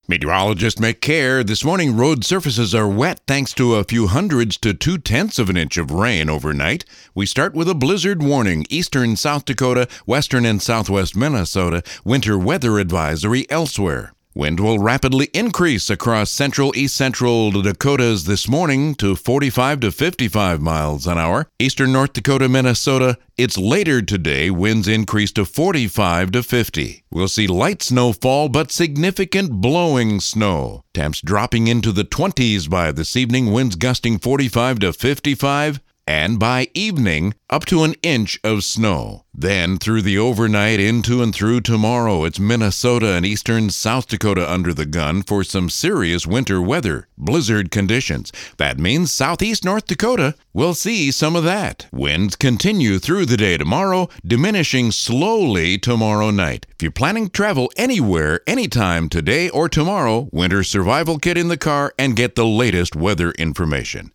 Meteorologist Mick Care. This morning, road surfaces are wet thanks to a few hundredths to 2/10 of an inch of rain overnight. We start with a blizzard warning. Eastern South Dakota, western and southwest Minnesota, winter weather advisory elsewhere. Wind will rapidly increase across central east central Dakotas this morning to 45 to 55 miles an hour. Eastern North Dakota, Minnesota, it's later today, winds increase to 45 to 50. We'll see light snowfall but significant blowing snow. Temps dropping into the 20s by this evening, winds gusting 45 to 55. And by evening, up to an inch of snow. Then through the overnight into and through tomorrow, it's Minnesota and eastern South Dakota under the gun for some serious winter weather, blizzard conditions. That means southeast North Dakota will see some of that. Winds continue through the day tomorrow, diminishing slowly tomorrow night. If you're planning travel anywhere, anytime today or tomorrow, winter survival kit in the car and get the latest weather information.